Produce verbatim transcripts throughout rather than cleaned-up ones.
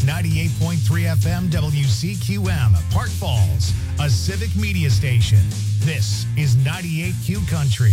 ninety-eight point three F M W C Q M, Park Falls, a civic media station. This is ninety-eight Q Country.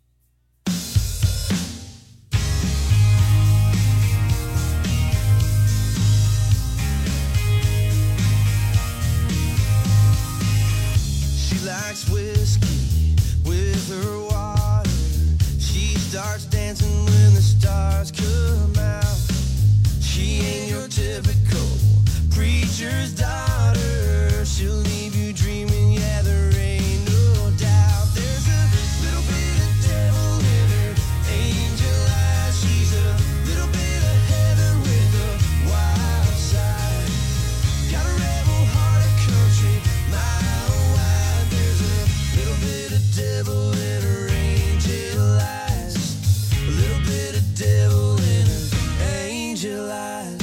She likes whiskey with her water. She starts dancing when the stars come out. She ain't your typical preacher's daughter. She'll leave you dreaming, yeah, there ain't no doubt. There's a little bit of devil in her angel eyes. She's a little bit of heaven with a wild side. Got a rebel heart of country, mile wide. There's a little bit of devil in her angel eyes. A little bit of devil in her angel eyes.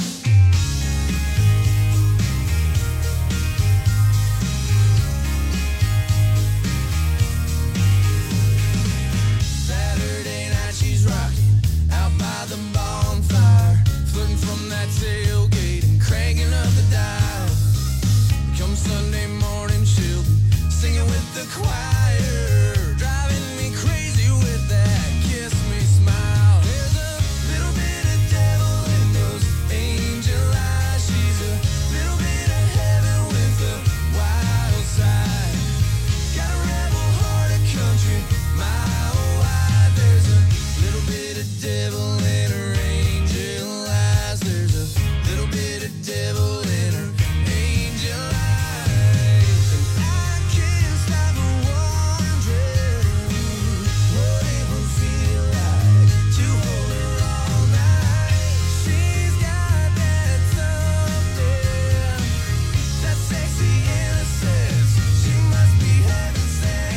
Saturday night she's rocking out by the bonfire, flirting from that tailgate and cranking up the dial. Come Sunday morning she'll be singing with the choir, driving me crazy with that kiss me smile. There's a little bit of devil in those angel eyes. She's a little bit of heaven with a wild side. Got a rebel heart of country, mile wide. There's a little bit of devil in her angel eyes. There's a little bit of devil in her angel eyes. And I can't stop wondering what it will feel like to hold her all night. She's got that something, that sexy innocence. She must be heaven sent.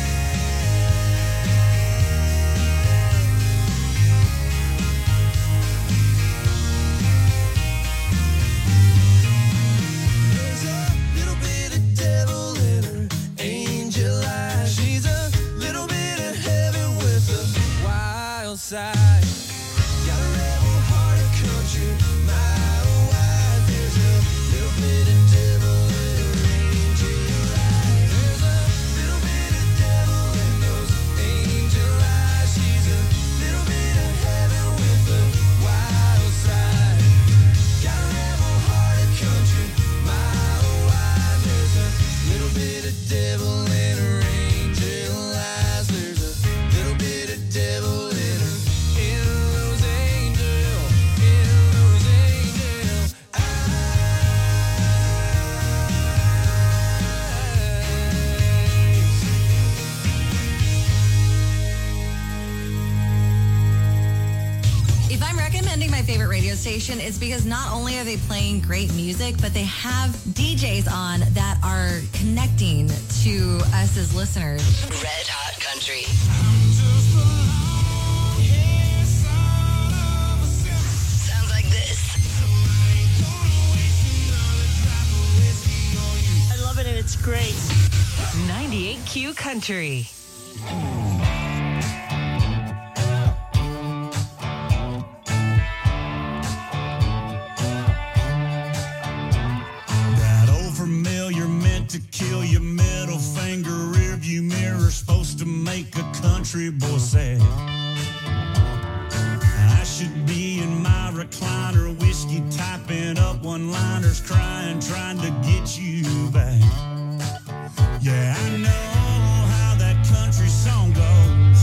There's a little bit of devil in her angel eyes. She's a little bit of heaven with a wild side. Got a rebel heart of country, mile wide. There's a little bit of devil in her angel eyes. There's a little bit of devil in those angel eyes. She's a little bit of heaven with a wild side. Got a rebel heart of country, mile wide. There's a little bit of devil in her angel eyes. There's a little bit of devil in her, in those angel, in those angel eyes. If I'm recommending my favorite radio station, it's because not only are they playing great music, but they have D Js on that are connecting to us as listeners. Red Hot Country. Sounds like this. I love it and it's great. ninety-eight Q Country. That old familiar meant to kill your middle finger rearview mirror, supposed to make a country boy sad. I should be in my recliner, whiskey typing up one-liners, crying, trying to get you back. Yeah, I know how that country song goes.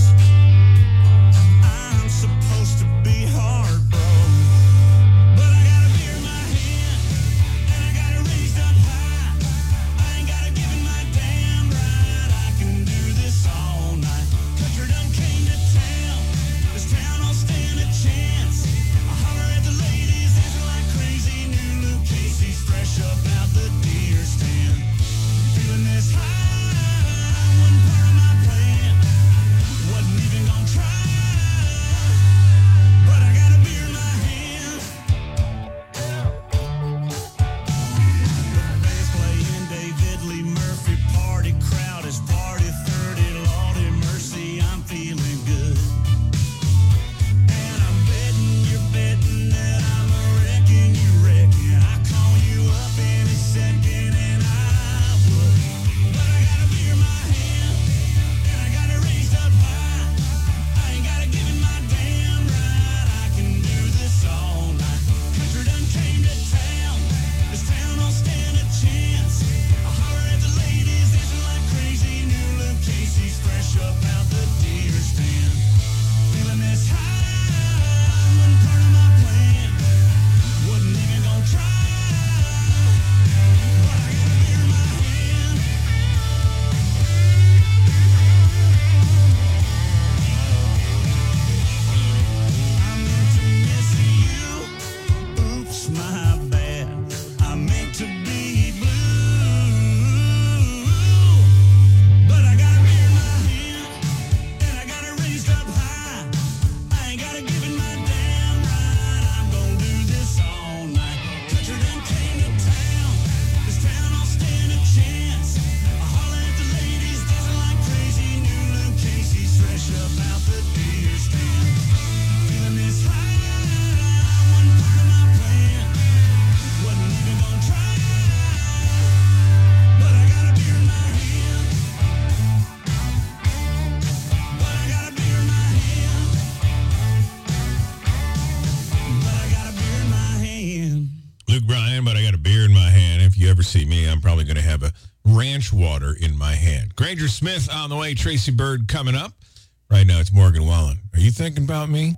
I'm supposed to be heartbroken, but I got a beer in my hand and I got it raised up high. I ain't gotta give it my damn right. I can do this all night. Country done came to town. This town will stand a chance. I holler at the ladies, dancing like crazy. New Luke Casey's fresh up out the deer stand. Feeling this high. you ever see me, I'm probably going to have a ranch water in my hand. Granger Smith on the way. Tracy Bird coming up. Right now, it's Morgan Wallen. Are you thinking about me?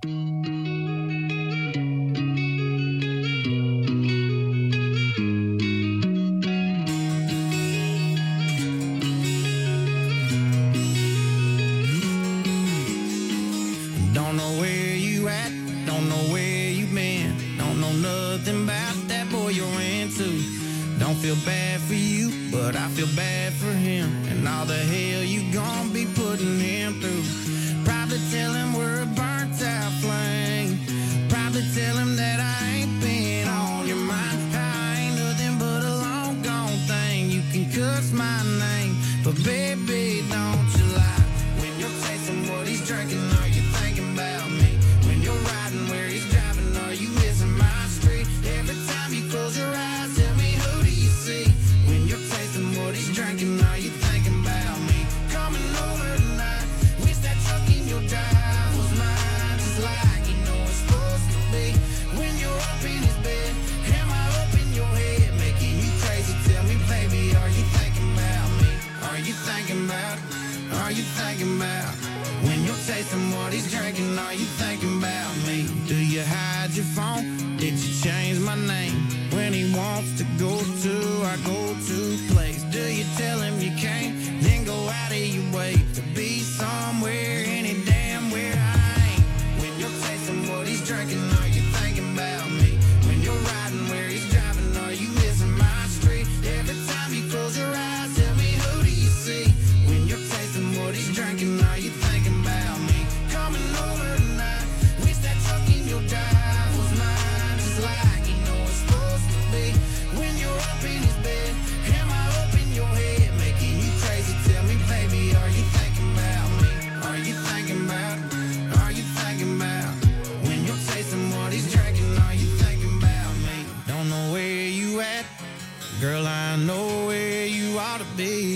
Don't know where you at, don't know where you been, don't know nothing about that boy you're into. Don't feel bad for you, but I feel bad for him, and all the hell you gon' be putting him through. Probably tell him we're a burnt out flame, probably tell him that I ain't been on your mind. I ain't nothing but a long gone thing, you can cuss my name, but baby don't you lie. When you're tasting what he's drinking, are you thinking about me? When you're riding where he's driving, are you missing my street? Every time you close your eyes, tell me who do you see? When you're tasting what he's drinking, are you thinking about me? Coming over tonight, wish that truck in your drive was mine, just like you know it's supposed to be. When you're up in his bed, am I up in your head, making you crazy? Tell me, baby, are you thinking about me? Are you thinking about? Are you thinking about? When you're tasting what he's drinking, are you thinking about me? Do you hide your phone? Did you change my name? When he wants to go to our go-to place, do you tell him you can't? Then go out of your way to be somewhere, any damn where I ain't. When you're tasting what he's drinking, are you thinking about me? When you're riding where he's driving, are you missing my street? Every time you close your eyes, tell me who do you see? When you're tasting what he's drinking, are you thinking about me? Coming over tonight, wish that truck in your drive was mine, just like you know it's supposed to be. When you're up in his bed, am I up in your head, making you crazy? Tell me, baby, are you thinking about me? Are you thinking about? Are you thinking about? When you're tasting what he's drinking, are you thinking about me? Don't know where you at, girl, I know where you ought to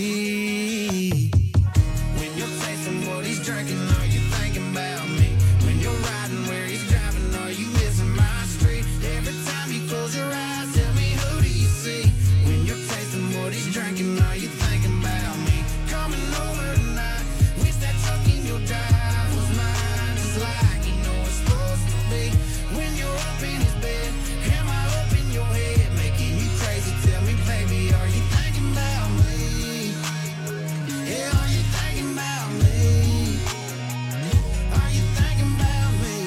be. When you're tasting what he's drinking, are you thinking about me? When you're riding where he's driving, are you missing my street? Every time you close your eyes, tell me who do you see? When you're tasting what he's drinking, are you thinking about me? Coming over tonight, wish that truck in your drive was mine, just like you know it's supposed to be. When you're up in his bed, am I up in your head, making you crazy? Tell me, baby, are you thinking about me? Yeah, are you thinking about me? Are you thinking about me?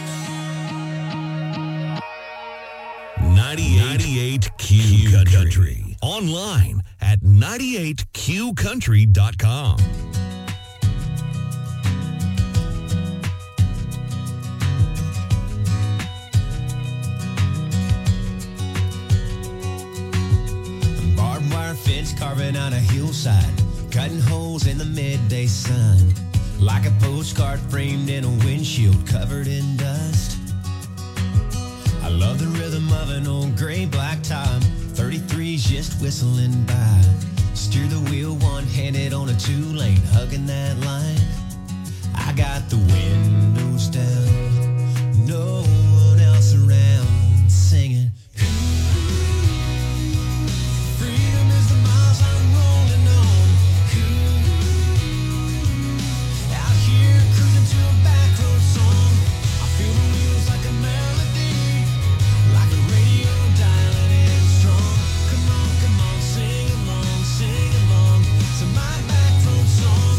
ninety-eight Q Country. Online at ninety-eight q country dot com. Barbed wire fence carving on a hillside, cutting holes in the midday sun, like a postcard framed in a windshield covered in dust. I love the rhythm of an old gray black top, thirty-threes just whistling by. Steer the wheel one-handed on a two-lane, hugging that line. I got the windows down, no one else around, singing. Freedom is the miles I'm rolling on. Out here cruising to a back road song. I feel the wheels like a melody, like a radio dialing in strong. Come on, come on, sing along, sing along to my back road song.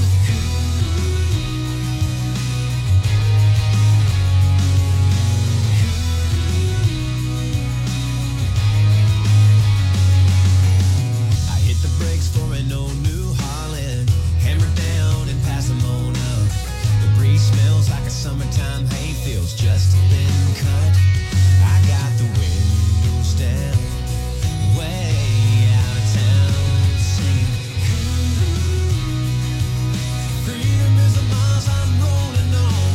I hit the brakes for an old New Holland, hammer down and pass them on up. The breeze smells like a summertime hayfield's just been cut. I got the windows down, way out of town, singing. Freedom is the miles I'm rolling on.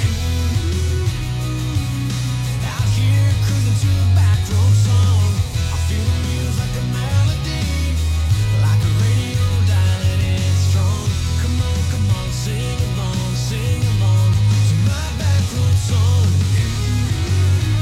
Out here cruising to a back road song. I feel the wheels like a melody, like a radio dialing in strong. Come on, come on, sing along, sing along to my back road song.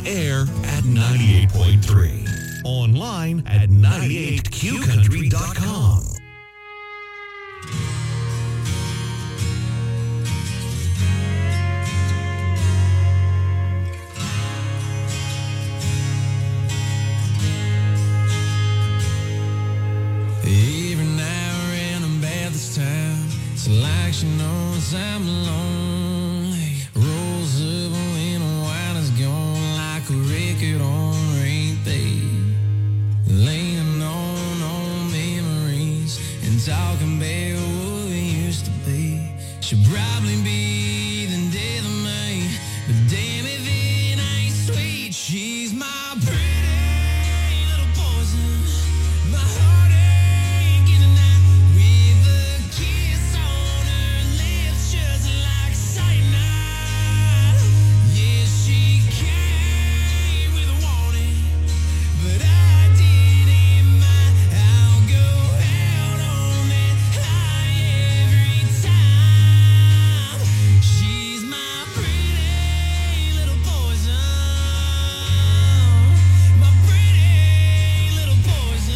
On air at ninety-eight point three. Online at ninety-eight q country dot com. Every now and then I'm bad this time. It's like she knows I'm lonely. Rolls up when the wine is gone like a record on repeat. Laying on on memories and talking about what we used to be. Should probably be the death of me, but damn if it ain't sweet. She's my pretty little poison. My heart ain't getting out with a kiss on her lips, just like cyanide. Yeah, she came with a warning, but I didn't mind. I'll go out on that high every time. She's my pretty little poison. My pretty little poison.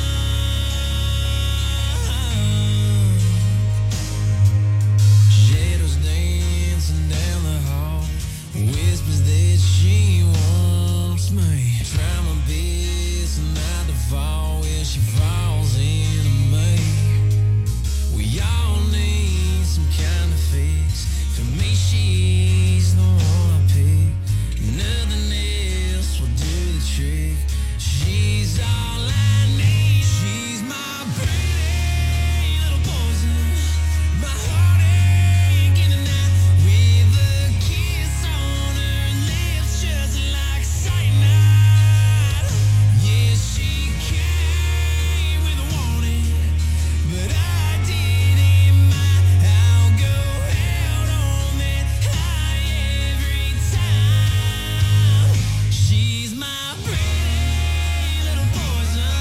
Shadows dancing down the hall, whispers that she wants me. Try my best not to fall when she falls into me. We all need some kind of fix. For me, she's the one I pick. Nothing else will do the trick. She's all I need. She's my pretty little poison. My heart ain't getting out with a kiss on her lips, just like cyanide. Yeah, she came with a warning, but I didn't mind. I'll go out on that high every time. She's my pretty little poison.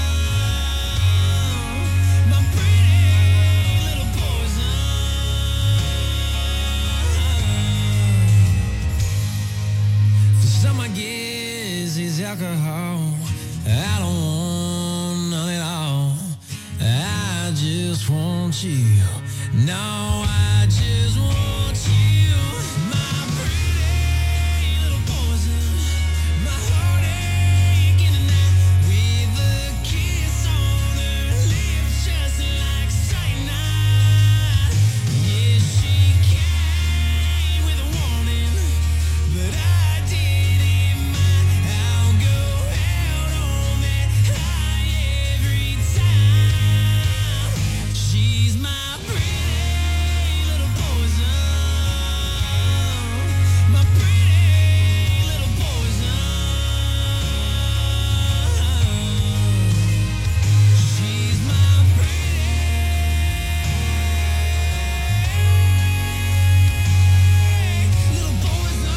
My pretty little poison. For some, I guess it's alcohol. I don't want none at all. I just want you. No, I just want you. My pretty little poison. My heart ain't getting out with a kiss on her lips, just like cyanide. Yeah, she came with a warning, but I didn't mind. I'll go out on that high every time. She's my pretty little poison. My pretty little poison. She's my pretty little poison.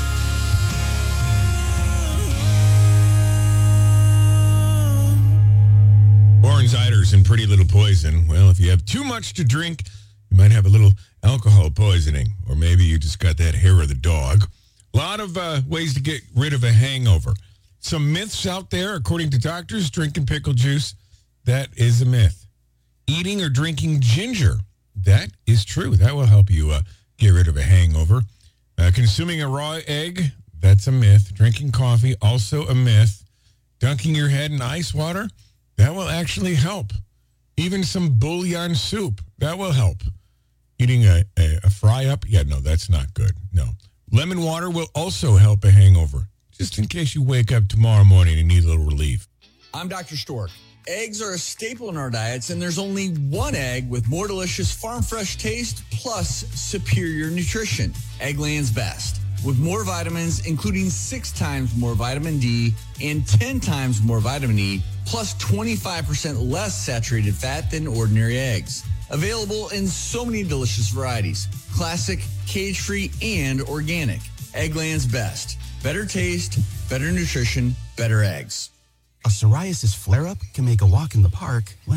Warren Ziders and Pretty Little Poison. Well, if you have too much to drink, you might have a little alcohol poisoning, or maybe you just got that hair of the dog. A lot of uh, ways to get rid of a hangover. Some myths out there, according to doctors. Drinking pickle juice, that is a myth. Eating or drinking ginger, that is true. That will help you uh, get rid of a hangover. Uh, consuming a raw egg, that's a myth. Drinking coffee, also a myth. Dunking your head in ice water, that will actually help. Even some bouillon soup, that will help. Eating a, a, a fry-up, yeah, no, that's not good. No. Lemon water will also help a hangover, just in case you wake up tomorrow morning and need a little relief. I'm Doctor Stork. Eggs are a staple in our diets, and there's only one egg with more delicious farm fresh taste plus superior nutrition. Eggland's Best. With more vitamins, including six times more vitamin D and ten times more vitamin E, plus twenty-five percent less saturated fat than ordinary eggs. Available in so many delicious varieties. Classic, cage-free, and organic. Eggland's Best. Better taste, better nutrition, better eggs. A psoriasis flare-up can make a walk in the park, well,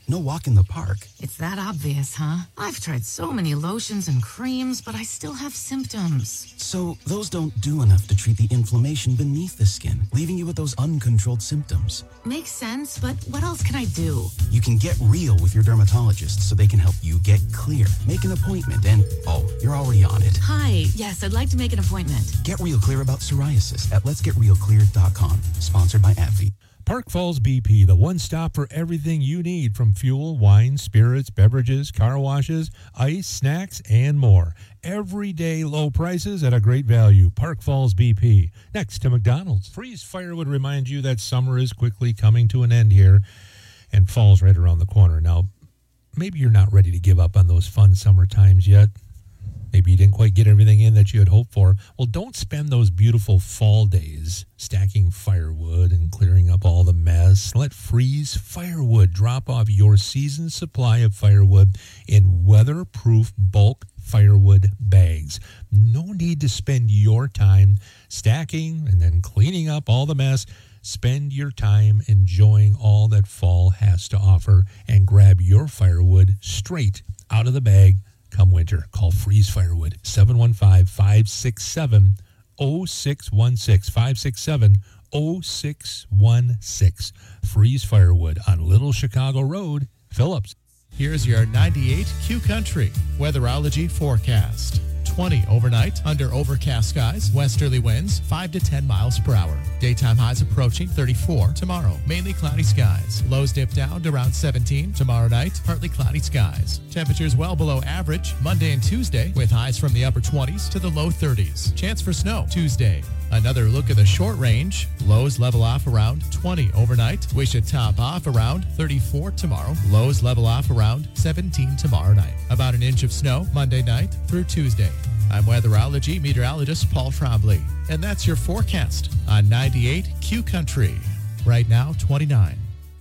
no walk in the park. It's that obvious, huh? I've tried so many lotions and creams, but I still have symptoms. So those don't do enough to treat the inflammation beneath the skin, leaving you with those uncontrolled symptoms. Makes sense, but what else can I do? You can get real with your dermatologist so they can help you get clear. Make an appointment and, oh, you're already on it. Hi, yes, I'd like to make an appointment. Get real clear about psoriasis at lets get real clear dot com. Sponsored by AbbVie. Park Falls B P, the one stop for everything you need from fuel, wine, spirits, beverages, car washes, ice, snacks, and more. Everyday low prices at a great value. Park Falls B P, next to McDonald's. Freeze Firewood reminds you that summer is quickly coming to an end here and fall's right around the corner. Now, maybe you're not ready to give up on those fun summer times yet. Maybe you didn't quite get everything in that you had hoped for. Well, don't spend those beautiful fall days stacking firewood and clearing up all the mess. Let Freeze Firewood drop off your season's supply of firewood in weatherproof bulk firewood bags. No need to spend your time stacking and then cleaning up all the mess. Spend your time enjoying all that fall has to offer and grab your firewood straight out of the bag. Come winter, call Freeze Firewood, seven one five, five six seven, zero six one six, five six seven, zero six one six. Freeze Firewood on Little Chicago Road, Phillips. Here's your ninety-eight Q Country weatherology forecast. twenty overnight under overcast skies, westerly winds five to ten miles per hour. Daytime highs approaching thirty-four tomorrow. Mainly cloudy skies. Lows dip down to around seventeen tomorrow night. Partly cloudy skies. Temperatures well below average Monday and Tuesday with highs from the upper twenties to the low thirties. Chance for snow Tuesday. Another look at the short range. Lows level off around twenty overnight. We should top off around thirty-four tomorrow. Lows level off around seventeen tomorrow night. About an inch of snow Monday night through Tuesday. I'm weatherology meteorologist Paul Trombley, and that's your forecast on ninety-eight Q Country. Right now, twenty-nine.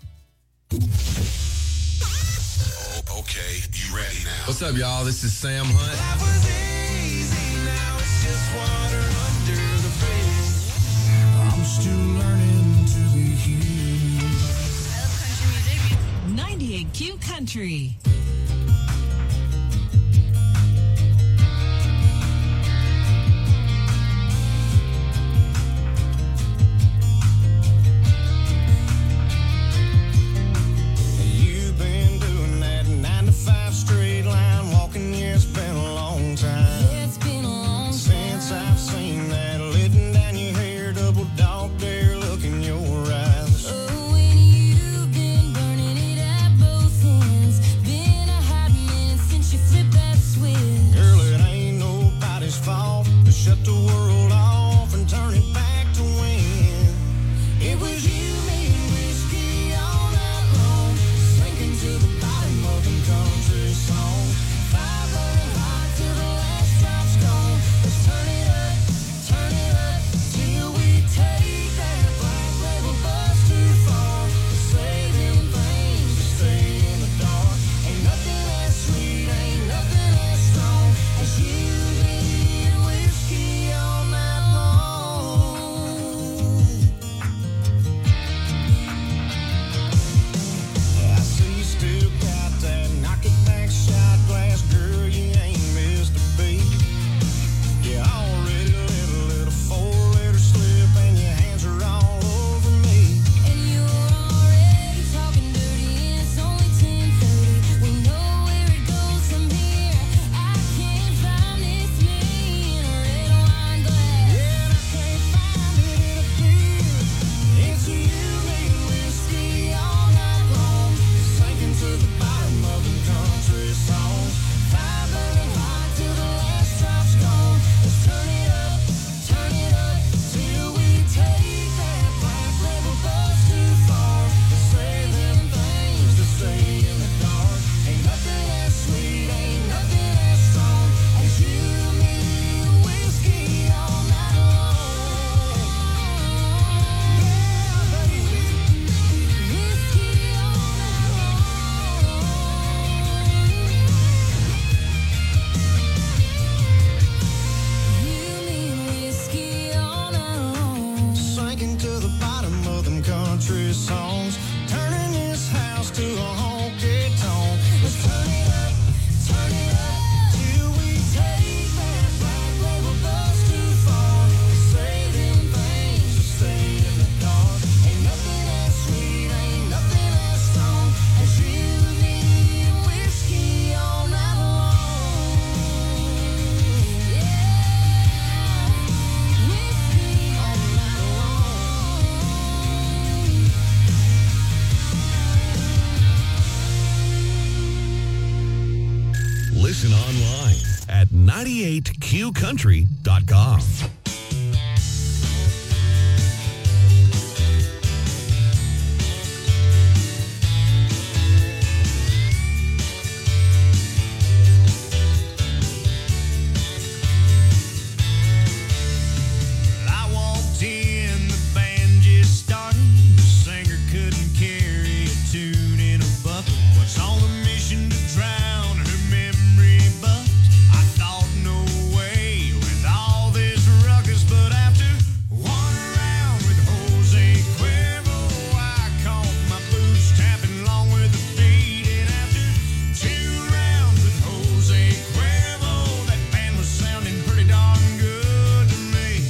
Oh, okay, you ready now? What's up, y'all? This is Sam Hunt. I'm still learning to be human. I love country music. ninety-eight Q Country. You've been doing that nine to five straight line walking, yeah, it's been a long time. Yeah, it's been a long time. Since I've seen that letting down your hair, double dog dare look in your eyes. Oh, when you've been burning it at both ends, been ninety-eight Q country dot com. I walked in, the band just started. The singer couldn't carry a tune in a bucket. Was on a mission to drown her memory, but I thought no way with all this ruckus. But after one round with Jose Cuervo, I caught my boots tapping along with the beat. And after two rounds with Jose Cuervo, that band was sounding pretty darn good to me.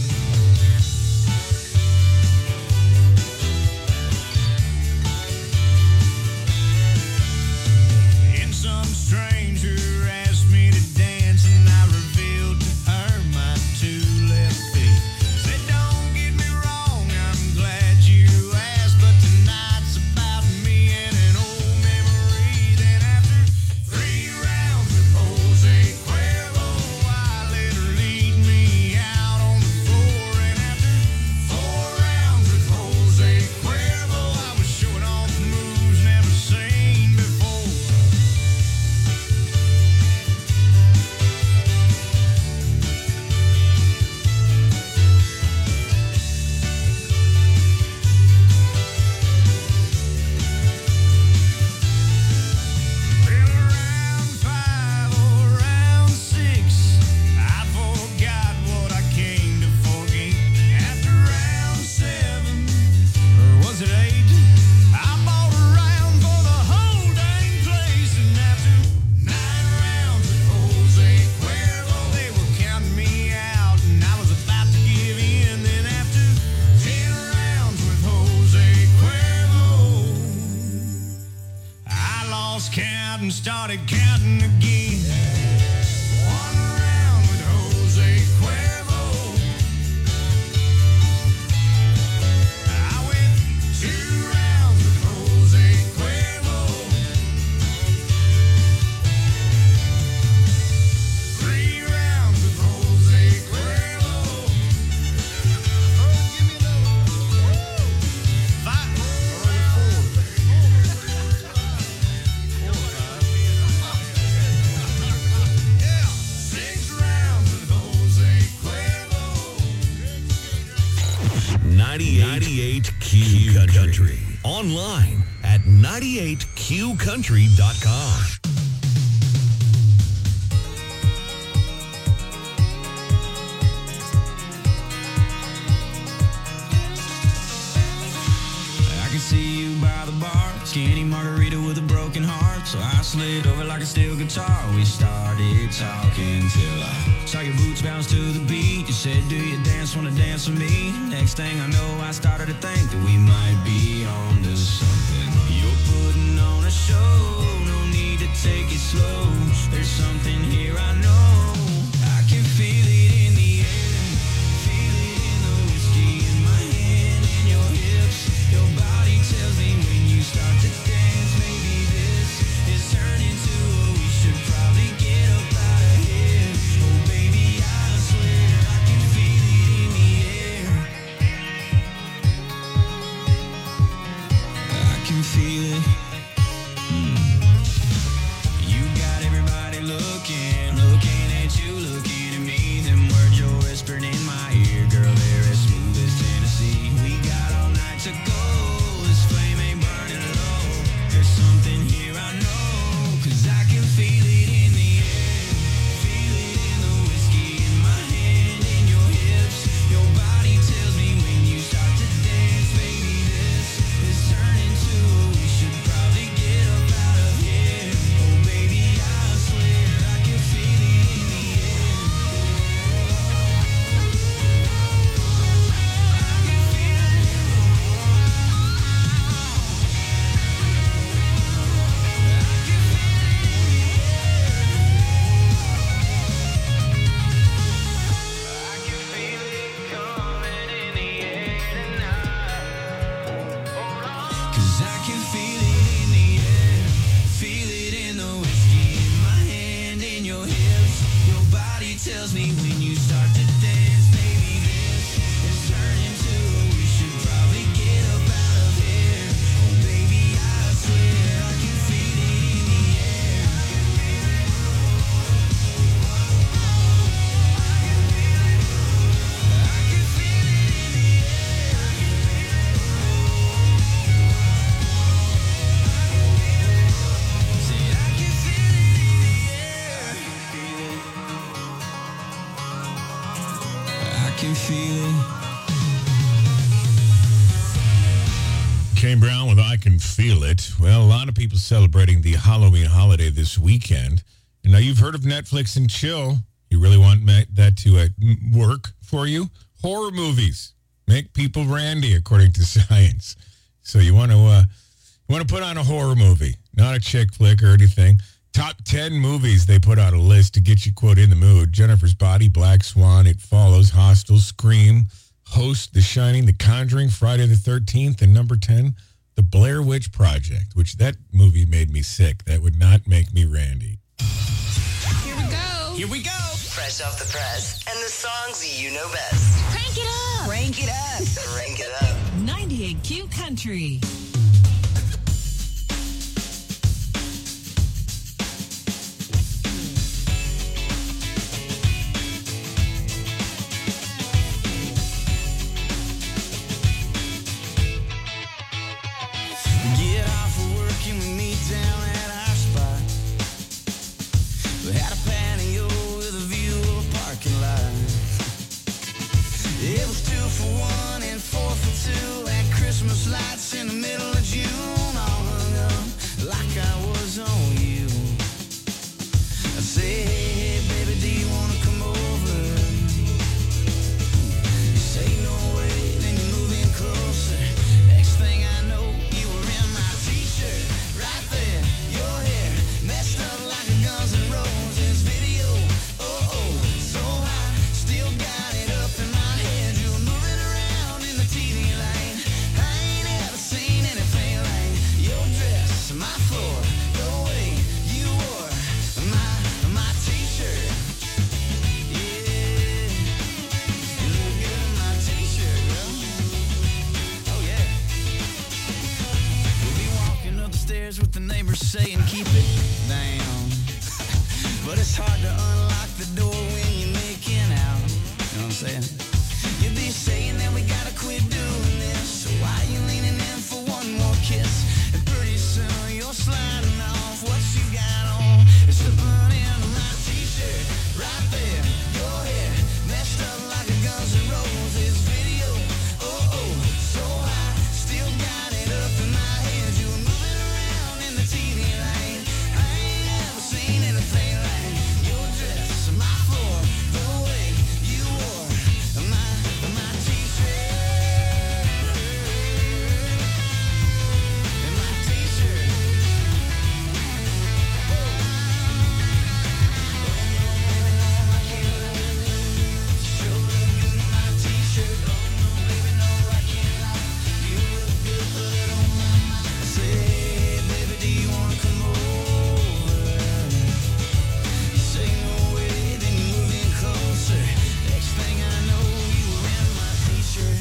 And some stranger asked me to dance, and I revealed to her my two left feet. Said, don't get me wrong, I'm glad you asked, but tonight's about me and an old memory. Then after three rounds with Jose Cuervo, I let her lead me out on the floor. And after four rounds with Jose Cuervo, I was showing off moves never seen before. Around five or around six, I forgot what I came to forget. After round seven, or was it eight, I bought a round for the whole dang place. And after nine rounds with Jose Cuervo, they were counting me out, and I was about to give in. Then after ten rounds with Jose Cuervo, I lost count and started counting again. One round with Jose Cuervo, I went two rounds with Jose Cuervo, three rounds with Jose Cuervo. Oh, give me those. Five, six rounds with Jose Cuervo. ninety-eight Q Country. Online at ninety-eight Q country dot com. I can see you by the bar, skinny margarita with a broken heart. So I slid over like a steel guitar. We started talking till I saw your boots bounce to the beat. You said, do you dance, wanna dance with me? Next thing I know, I started to think that we might be on to something. You're putting on a show, no need to take it slow. There's something here I know. I can feel it in the air, feel it in the whiskey in my hand and your hips. Your body tells me when you start to dance, maybe this is turning to what we should probably get up out of here. Oh baby, I swear I can feel it in the air. I can feel it. Mm. You got everybody looking, looking at Shane Brown with I Can Feel It. Well, a lot of people celebrating the Halloween holiday this weekend. And now you've heard of Netflix and chill. You really want that to uh, work for you? Horror movies make people randy, according to science. So you want to uh, you want to put on a horror movie, not a chick flick or anything. Top ten movies, they put out a list to get you, quote, in the mood. Jennifer's Body, Black Swan, It Follows, Hostel, Scream, Host, The Shining, The Conjuring, Friday the thirteenth, and number ten, The Blair Witch Project, which that movie made me sick. That would not make me randy. Here we go. Here we go. Fresh off the press. And the songs you know best. Crank it up. Crank it up. Crank it up. ninety-eight Q Country. Get off of work and we meet down at our spot. We had a patio with a view of a parking lot. It was two for one and four for two. Had Christmas lights in the middle of June, all hung up like I was on you. I say, hey, hey, baby, do you wanna come over? You say no way, then you move in closer. Next thing I know, you were in my t-shirt, right there. Your hair messed up like a Guns N' Roses video. Oh oh, so high, still got it up in my head. You were moving around in the T V lane. I ain't ever seen anything like your dress, my floor, the way you wore my my t-shirt. Yeah, you look good in my t-shirt, girl. Oh yeah. We'll be walking up the stairs with the neighbors saying keep it down. But it's hard to unlock the door when you're making out. You know what I'm saying? You'd be saying that we gotta quit doing this. So why you leaning in for one more kiss? And pretty soon you're sliding off what you got on. It's the burn into my t-shirt, right there. Your hair messed up like a Guns N' Roses video. Oh oh, so high, still got it up in my head. You were moving around in the T V lane. I ain't ever seen anything like your dress, my floor, the way you wore my my t-shirt. And my t-shirt. Sure look good in my t-shirt. Oh no, baby, no, I can't lie. You look good on my mind. I say, hey, baby, do you wanna come over? You say no way, then you move in closer. Next thing I know, you were in my t-shirt.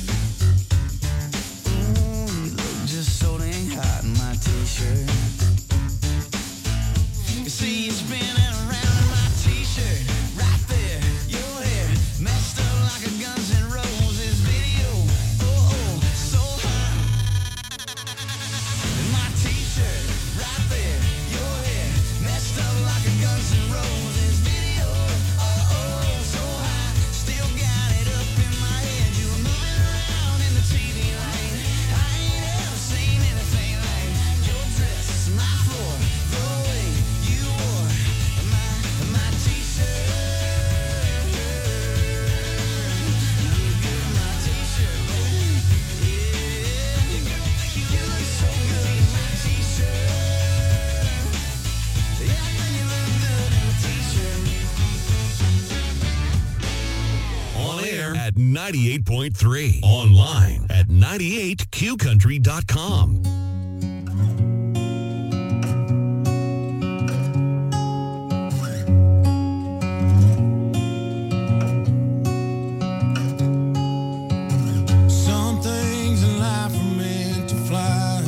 Ooh, you look just so dang hot in my t-shirt. You see you spinning around in my t-shirt, right there. Your hair messed up like a Guns N' Roses video. Oh oh, so hot. In my t-shirt, right there. Your hair messed up like a Guns N' Roses video. Oh oh, so high, still got it up in my head. You were moving around in the T V lane. I ain't ever seen anything like your dress, my floor, the way you wore my my t-shirt. You look good in my t-shirt, baby. Yeah, you look so good in my t-shirt. Yeah, you look good in a t-shirt. On air at ninety-eight point three. Online at ninety-eight q country dot com. Some things in life are meant to fly,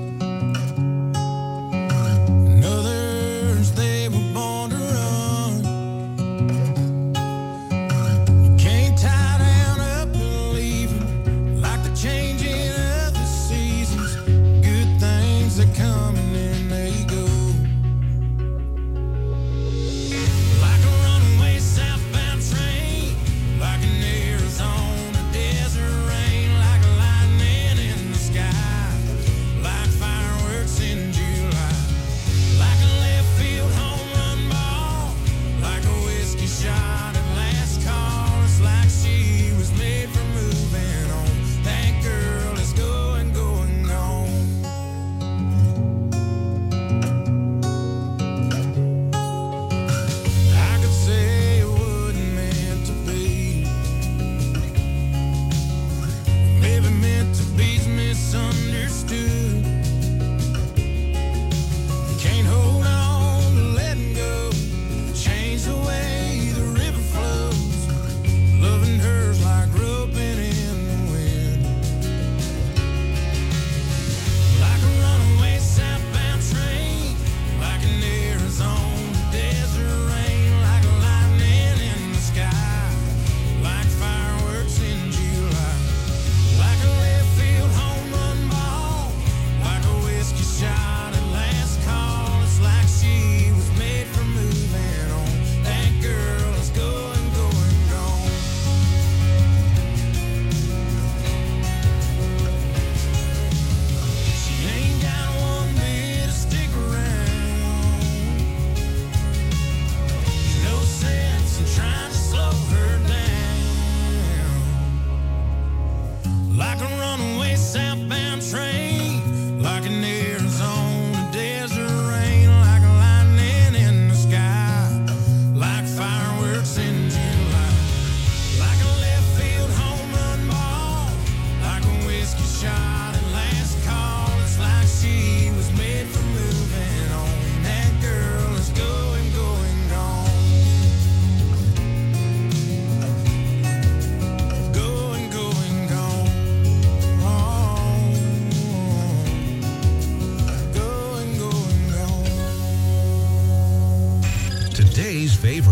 and others they were born to run. You can't tie down up and leave 'em like the changing of the seasons. Good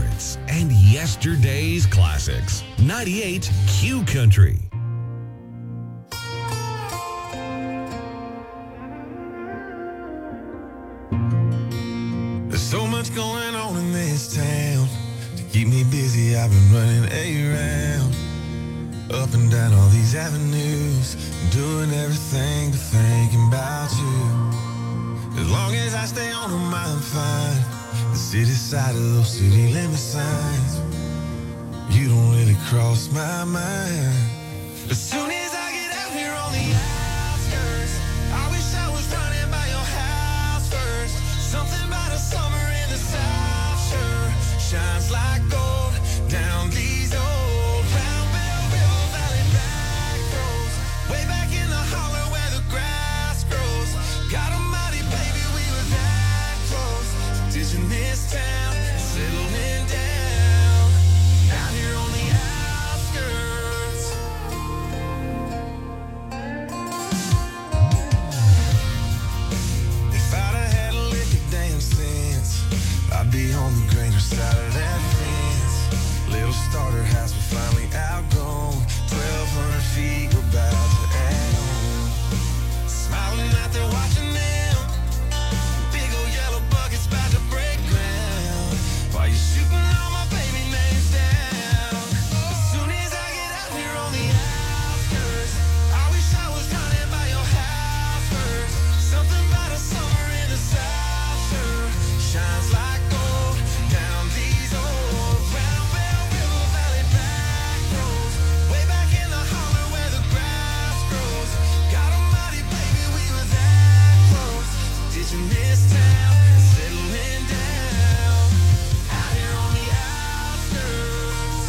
favorites and yesterday's classics. ninety-eight Q Country. There's so much going on in this town. To keep me busy, I've been running around, up and down all these avenues, doing everything but thinking about you. As long as I stay on them, I'm fine. The city side of those city limit signs, you don't really cross my mind. As soon as I get out here on the outskirts, I wish I was running by your house first. Something about a summer in the South sure shines like gold down these old Round Bell River Valley back roads, way back in the holler where the grass grows. God almighty, baby, we were that close to ditching this town and settling down out here on the outskirts. If I'd have had a lick of damn sense, I'd be on the greener side of that fence. Little starter house, we're finally outgrown. twelve hundred feet, we're about to add on. Smiling out there watching them. Big old yellow buckets about to break ground. While you're shooting all my baby names down. As soon as I get out here on the outskirts, I wish I was running by your house first. Something about a summer in the South sure shines like gold down these old Round Bell River Valley back roads, way back in the holler where the grass grows. God almighty, baby, we were that close to ditching this town and settling down out here on the outskirts.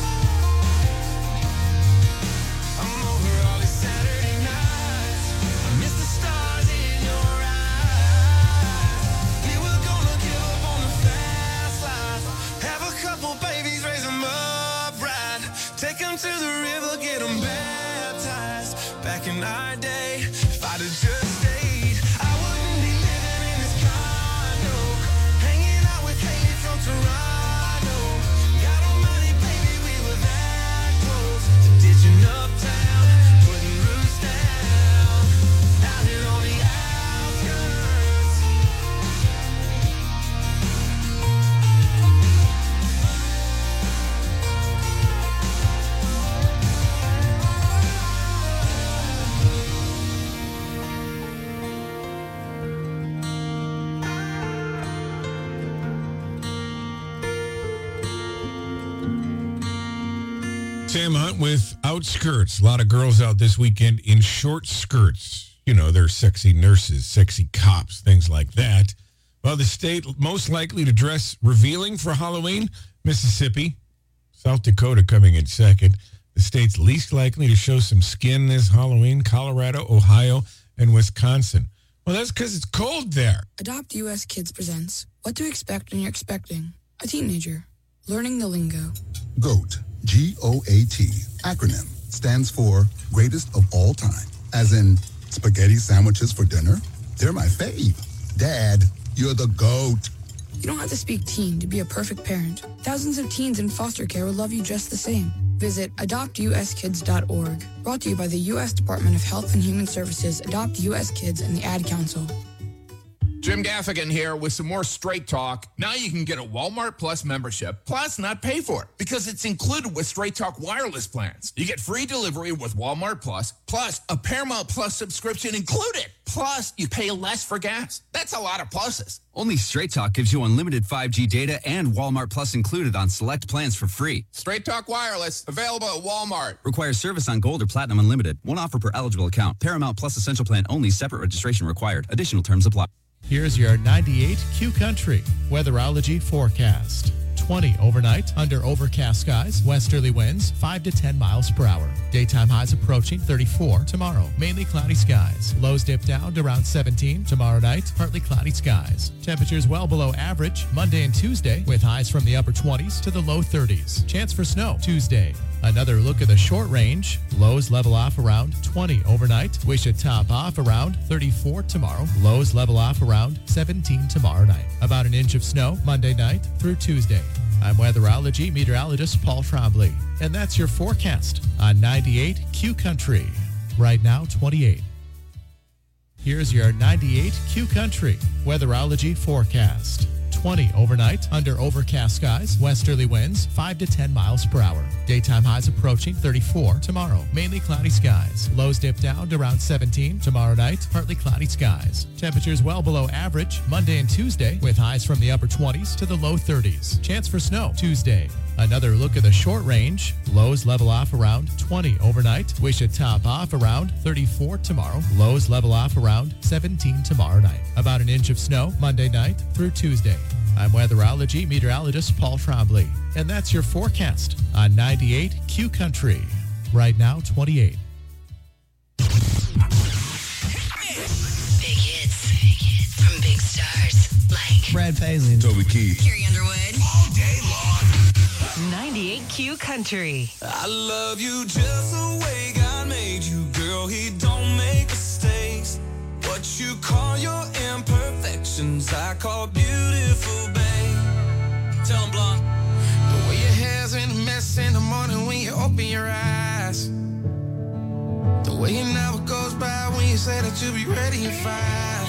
I'm over all these Saturday nights, I miss the stars in your eyes. We were gonna give up on the fast life, have a couple babies, raise them up right, take them to the river, get them baptized. Back in our day, if I'd have just stayed, I wouldn't be living in this condo, hanging out with Haley from Toronto. God almighty, baby, we were that close to ditching uptown, putting roots down out here on the outskirts. Sam Hunt with Outskirts. A lot of girls out this weekend in short skirts. You know, they're sexy nurses, sexy cops, things like that. Well, the state most likely to dress revealing for Halloween, Mississippi. South Dakota coming in second. The state's least likely to show some skin this Halloween, Colorado, Ohio, and Wisconsin. Well, that's because it's cold there. Adopt U S Kids presents What to Expect When You're Expecting a Teenager. Learning the lingo. GOAT, G O A T, acronym, stands for Greatest of All Time. As in, spaghetti sandwiches for dinner? They're my fave. Dad, you're the GOAT. You don't have to speak teen to be a perfect parent. Thousands of teens in foster care will love you just the same. Visit adopt u s kids dot org. Brought to you by the U S Department of Health and Human Services, Adopt U S Kids, and the Ad Council. Jim Gaffigan here with some more Straight Talk. Now you can get a Walmart Plus membership, plus not pay for it, because it's included with Straight Talk wireless plans. You get free delivery with Walmart Plus, plus a Paramount Plus subscription included. Plus, you pay less for gas. That's a lot of pluses. Only Straight Talk gives you unlimited five G data and Walmart Plus included on select plans for free. Straight Talk Wireless, available at Walmart. Requires service on Gold or Platinum Unlimited. One offer per eligible account. Paramount Plus Essential Plan only. Separate registration required. Additional terms apply. Here's your ninety-eight Q Country weatherology forecast. twenty overnight under overcast skies, westerly winds five to ten miles per hour. Daytime highs approaching thirty-four tomorrow. Mainly cloudy skies. Lows dip down to around seventeen tomorrow night. Partly cloudy skies. Temperatures well below average Monday and Tuesday with highs from the upper twenties to the low thirties. Chance for snow Tuesday. Another look at the short range. Lows level off around twenty overnight. We should top off around thirty-four tomorrow. Lows level off around seventeen tomorrow night. About an inch of snow Monday night through Tuesday. I'm weatherology meteorologist Paul Trombley. And that's your forecast on ninety-eight Q Country. Right now, twenty-eight. Here's your ninety-eight Q Country weatherology forecast. twenty overnight under overcast skies, westerly winds five to ten miles per hour. Daytime highs approaching thirty-four tomorrow. Mainly cloudy skies. Lows dip down to around seventeen tomorrow night. Partly cloudy skies. Temperatures well below average Monday and Tuesday with highs from the upper twenties to the low thirties. Chance for snow Tuesday. Another look at the short range. Lows level off around twenty overnight. We should top off around thirty-four tomorrow. Lows level off around seventeen tomorrow night. About an inch of snow Monday night through Tuesday. I'm weatherology meteorologist Paul Trombley. And that's your forecast on ninety-eight Q Country. Right now, twenty-eight. Big hits, big hits from big stars like Brad Paisley, Toby Keith, Carrie Underwood. all day long. ninety-eight Q Country. I love you just the way God made you, girl. He don't make mistakes. What you call your imperfections, I call beautiful, babe. Tell 'em, blonde. The way your hair's in a mess in the morning when you open your eyes. The way an hour goes by when you say that you'll be ready in five.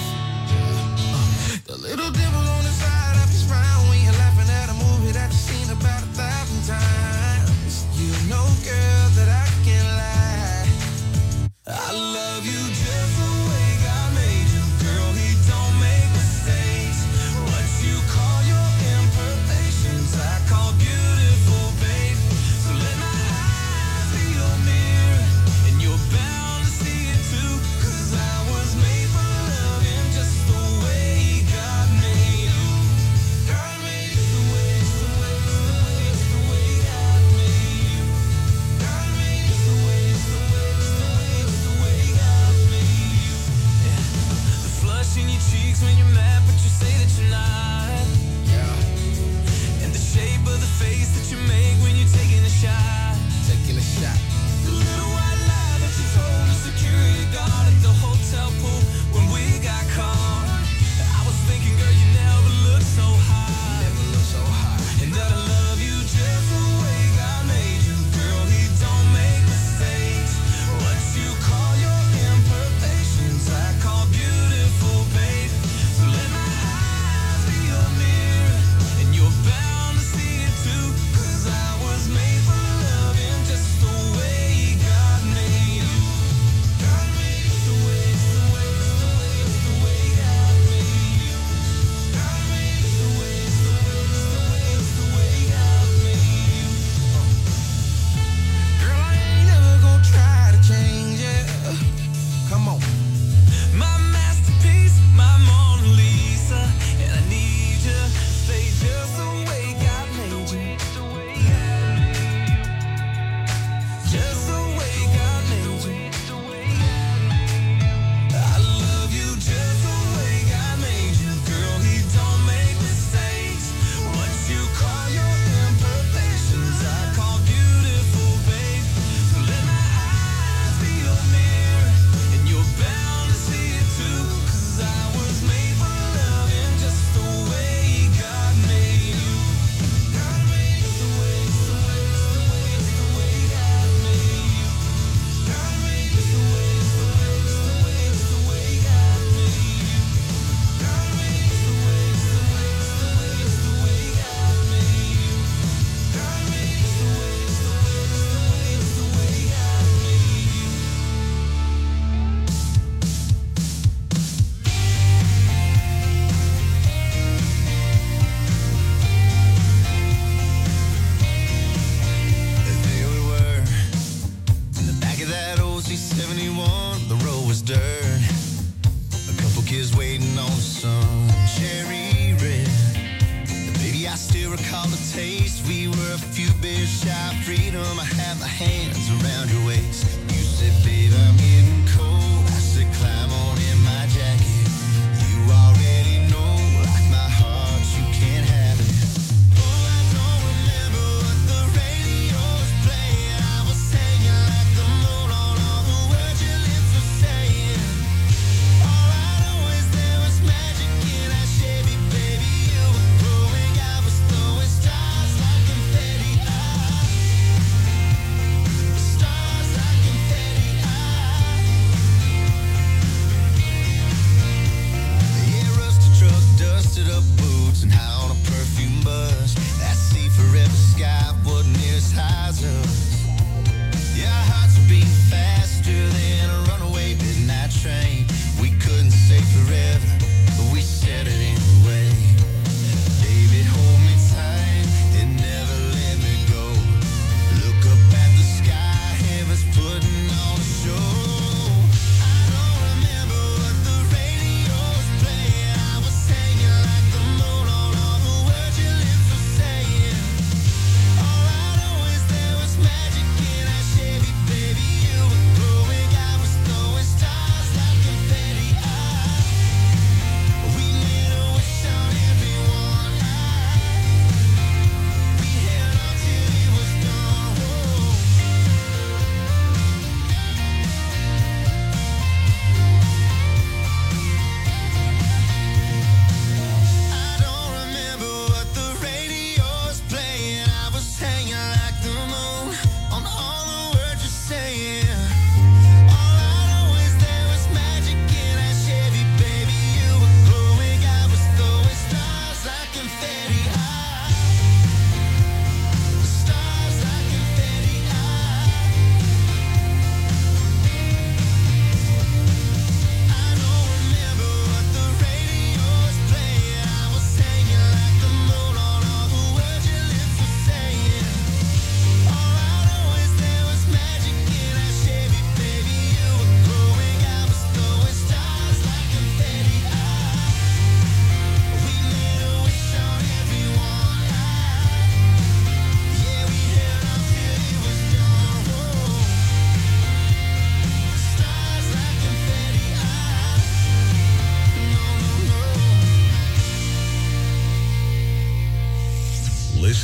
Uh, the little dimple on the side of your smile when you're laughing at a movie that you've seen about a thousand times. You know, girl, that I can't lie. I love you just the way God made you, girl. He don't make mistakes. What you call your imperfections, I call beautiful, babe. So let my eyes be your mirror, and you're bound to see it too. 'Cause I was made for loving just the way God made you. God made you the way, the way, the way, the way God made you. God made you the way, the way, the way, the way God made you. Yeah. The flush in your cheeks when you're mad, but you say that you're not. Yeah. And the shape of the face that you make when you're taking a shot. Taking a shot. The little white lie that you told the security guard at the hotel pool when we got caught. I was thinking, girl, you never looked so hot. Never looked so hot. And that I love you just the way God made you, girl. He don't make mistakes. What you call your imperfections, I call beautiful, babe. So let my eyes be your mirror, and you're bound to see it too. 'Cause I was made for loving just the way God made you. God made you the way, the way, the way, the way God made you. God made you the way, the way, the way, the way God made you. Girl, I ain't never gonna try to change it. Come on. My masterpiece, my Mona Lisa, and I need you, stay just the way God made you. Just the way God made you. I love you just the way God made you, girl. He don't make mistakes. What you call your imperfections, I call beautiful, babe. So let my eyes be your mirror, and you're bound to see it too. 'Cause I was made for loving just the way God made you. God made you the way, the way, the way, the way God made you. God made you the way, the way, the way, the way God made you. God made you the way, the way, the way, the way God made you. God made you the way, the way, the way, the way God made you. There we were, in the back of that old C seventy-one. The road was dirt, a couple kids waiting on the sun, cherry red. And baby, I still recall the taste. We were a few beers shy of freedom. I had my hands around your waist. You said, babe, I'm getting cold. I said, climb on in my jacket. You already know, like my heart, you can't have it. Oh, I don't remember what the radio was playing. I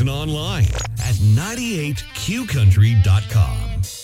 Listen online at ninety-eight q country dot com.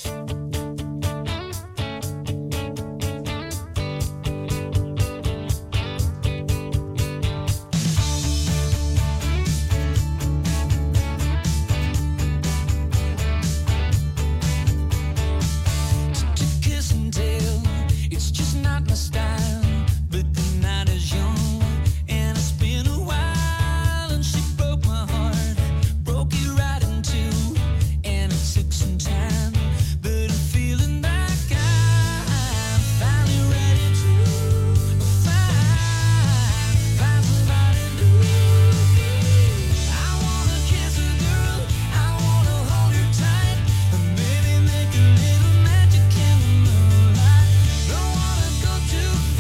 Kiss and tell, it's just not my style. But the night is young, and it's been a while. And she broke my heart, broke it right in two, and it took some time. But I'm feeling like I'm finally ready to find, find somebody new. I wanna kiss a girl, I wanna hold her tight, and maybe make a little magic in the moonlight. Don't wanna go too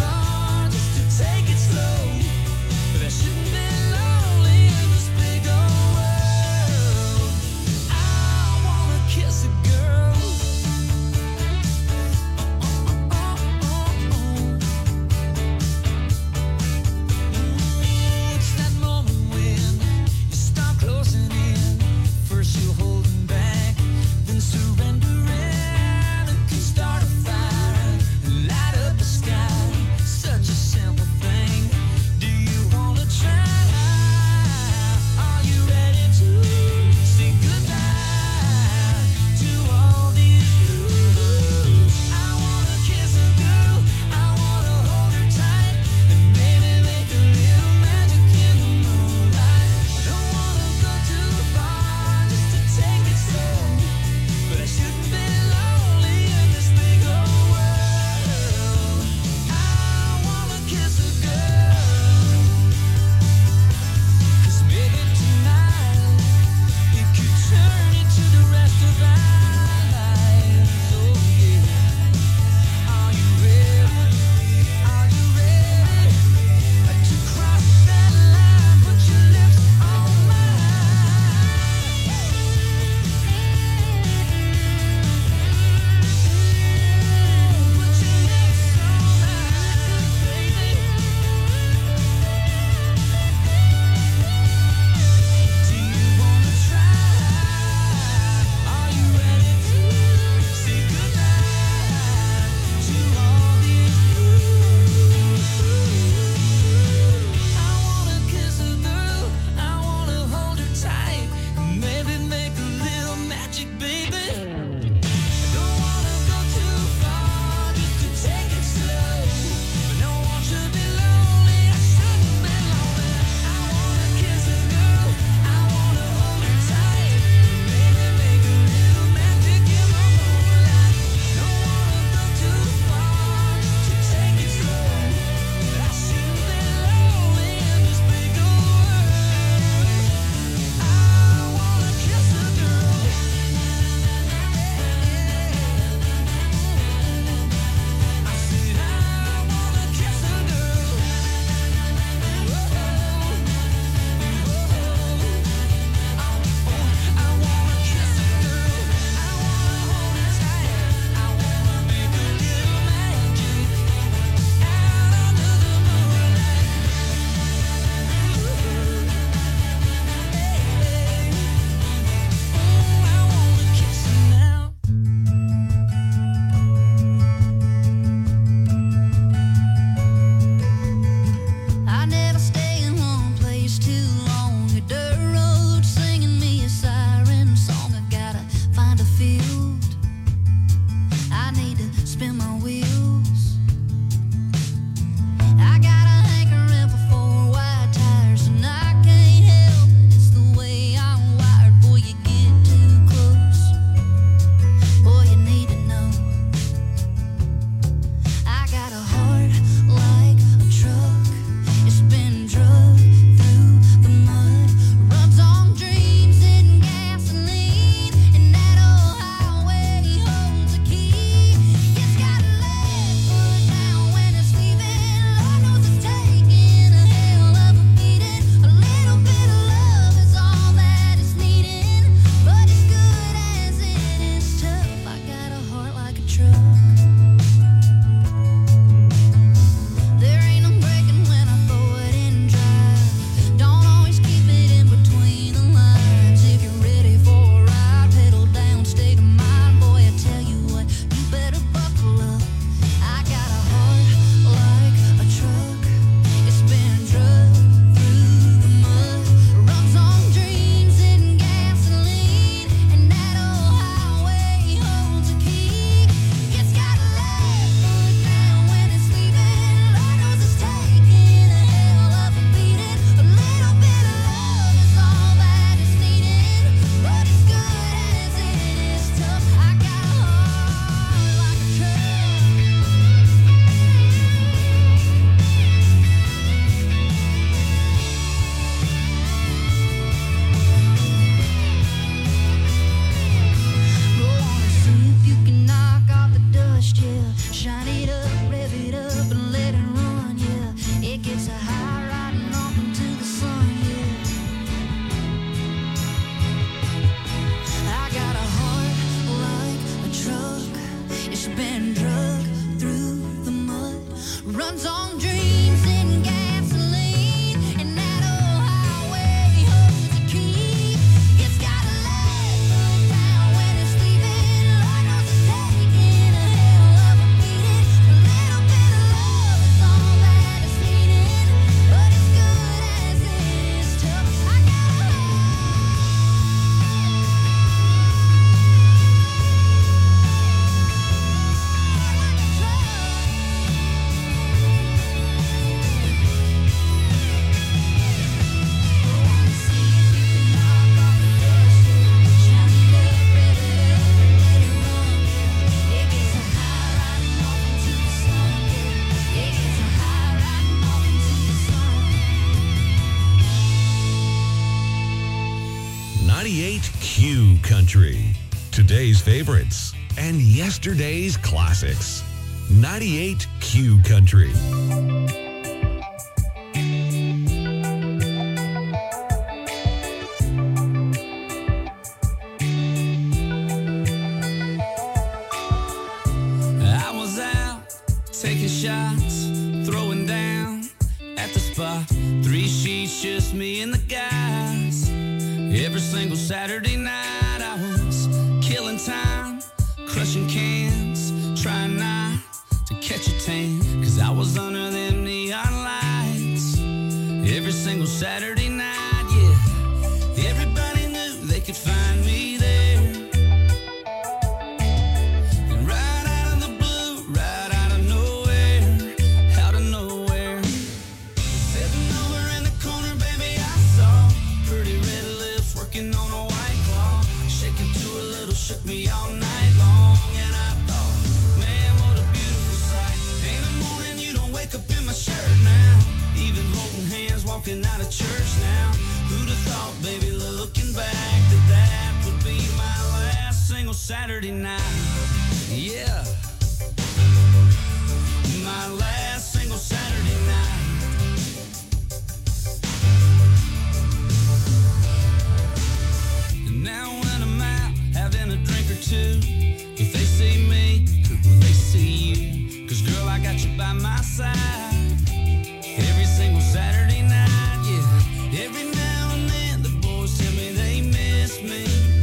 Country. Today's favorites and yesterday's classics. ninety-eight Q Country. I was out taking shots, throwing down at the spot. Three sheets, just me and the guys. Every single Saturday night I was killing time, crushing cans, trying not to catch a tan, cause I was under them neon lights. Every single Saturday night, yeah, everybody knew they could find me there. And right out of the blue, right out of nowhere, out of nowhere, sitting over in the corner, baby, I saw pretty red lips working on a white claw, shaking to a little, shook me all night long. And I thought, man, what a beautiful sight. In the morning you don't wake up in my shirt now, even holding hands walking out of church now. Who'd have thought, baby, looking back, that that would be my last single Saturday night. Yeah, my last single Saturday night. And now when I'm out having a drink or two, if they see me, will they see you? Cause girl, I got you by my side every single Saturday night, yeah. Every now and then the boys tell me they miss me.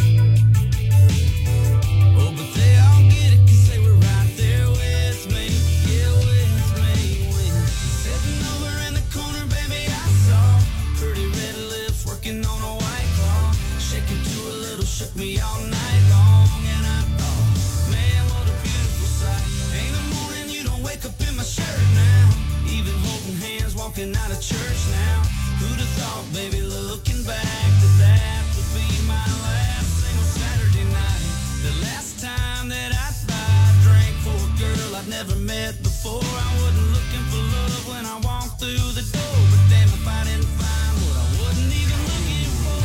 Oh, but they all get it cause they were right there with me, yeah, with me. When sitting over in the corner, baby, I saw pretty red lips working on a white claw, shaking to a little, shook me all night long. And I thought, man, what a beautiful sight. Ain't the morning you don't wake up in my shirt now, even holding hands walking out of church now. Who'd have thought, baby, looking back, that that would be my last single Saturday night. The last time that I thought I drank for a girl I'd never met before. I wasn't looking for love when I walked through the door, but damn if I didn't find what I wasn't even looking for.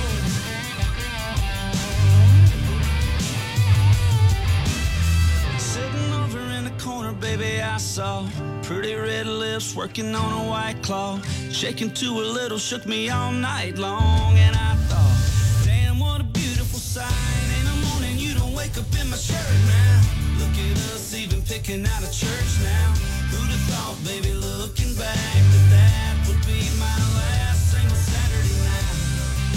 Sitting over in the corner, baby, I saw pretty red lips working on a white claw, shaking to a little, shook me all night long. And I thought, damn, what a beautiful sight. In the morning you don't wake up in my shirt now, look at us even picking out a church now.